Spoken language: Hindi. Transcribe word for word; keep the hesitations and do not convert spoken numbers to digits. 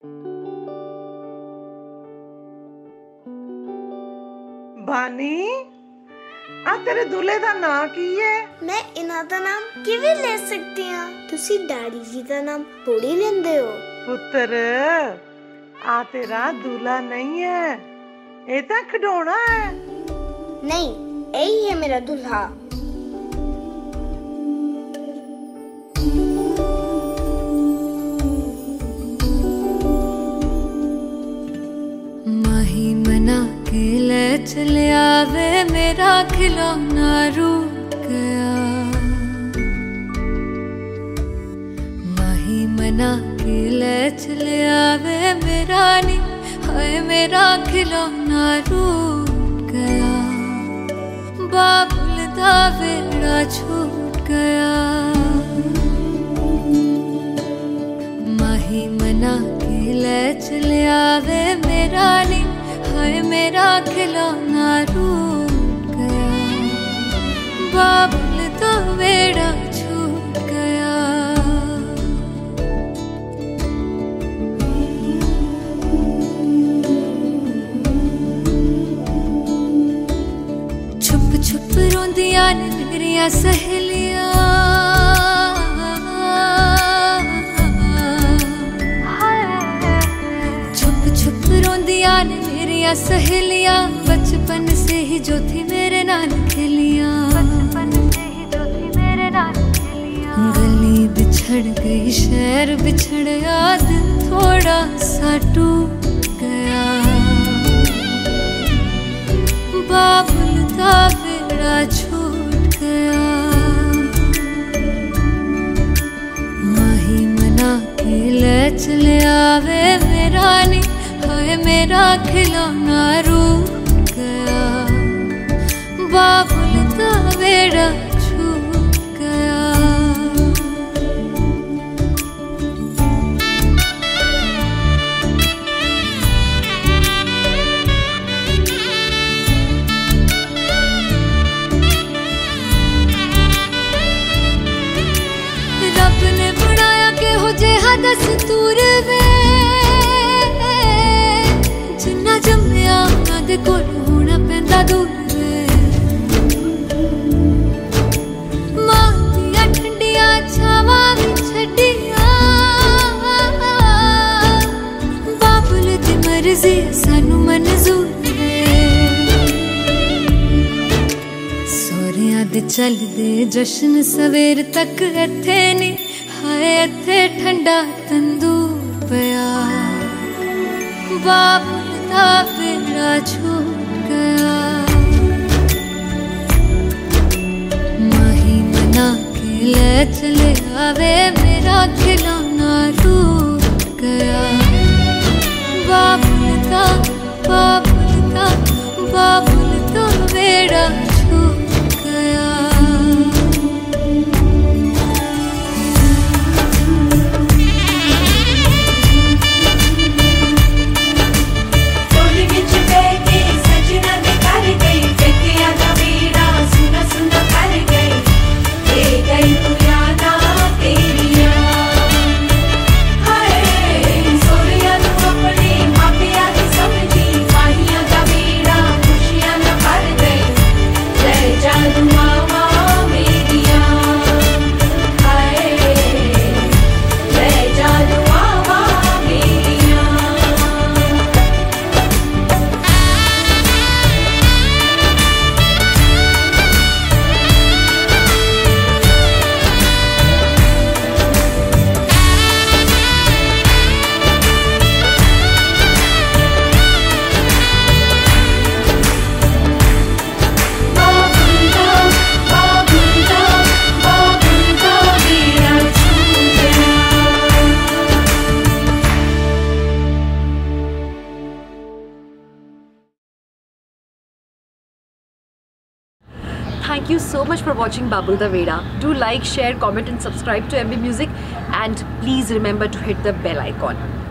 बानी आ तेरे दूल्हे दा नाम की है? मैं इन्हां दा नाम किवें ले सकती हां? तुसी डैडी जी दा नाम थोड़ी लेंदे हो। पुत्र आ तेरा दूल्हा नहीं है, ये तो खिडौना है। नहीं, यही है मेरा दूल्हा। माही मना के ले चले आवे, मेरा खिलौना रूठ गया। माही मना के ले चले आवे, मेरा नी हाय मेरा खिलौना रूठ गया। बाबुल दा वेड़ा छूट गया। माही मना के ले चले आवे, मेरा नी हाय मेरा खिलौना रूठ गया। बाबुल दा वेड़ा छूट गया। छुप छुप रोंदियां ने मेरिया सहेलियां, छुप छुप रोंदियां ने मेरिया सहेलियां। बचपन से ही जो थी मेरे नाल खेलियां, बचपन से ही जो थी मेरे नाल खेलियां। गली बिछड़ गई, शहर बिछड़ गया, दिल थोड़ा सा टूट गया। बाबुल दा वेड़ा छूट गया। माही मना के ले चले आवे, मेरा नी हाय मेरा खिलौना रूठ गया। बाबुल दा वेड़ा छूट गया। रब ने बनाया के हो जे दस्तूर वे, जिन्ना जम्मिया उन्हां दे कोल होना पैंदा दूर वे। मां दियां ठंडियां छावां भी छड्डियां, बाबुल दी मर्जी सानू मंजूर है। सोहरियां दे चलदे जश्न सवेर तक इत्थे नी हाय इत्थे ठंडा तंदूर पिया। बाबुल दा वेड़ा छूट गया। माही मना के ले चले आवे, मेरा खिलौना रूठ गया। बाबुल दा बाबुल दा बाबुल दा वेड़ा छूट गया। Thank you so much for watching Babul Da Veda. Do like, share, comment and subscribe to M B Music, and please remember to hit the bell icon.